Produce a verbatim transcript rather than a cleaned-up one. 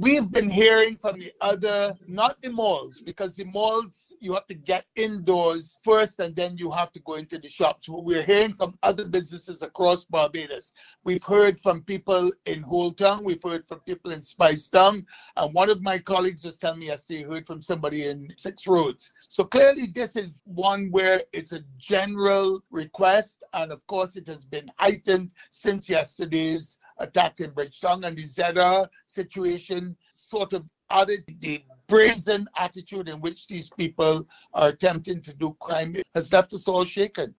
we've been hearing from the other, not the malls, because the malls, you have to get indoors first and then you have to go into the shops. But we're hearing from other businesses across Barbados. We've heard from people in Holetown, we've heard from people in Spicetown, and one of my colleagues was telling me yesterday he heard from somebody in Six Roads. So clearly this is one where it's a general request, and of course it has been heightened since yesterday's attack in Bridgetown, and the Zedda situation sort of added the brazen attitude in which these people are attempting to do crime has left us all shaken.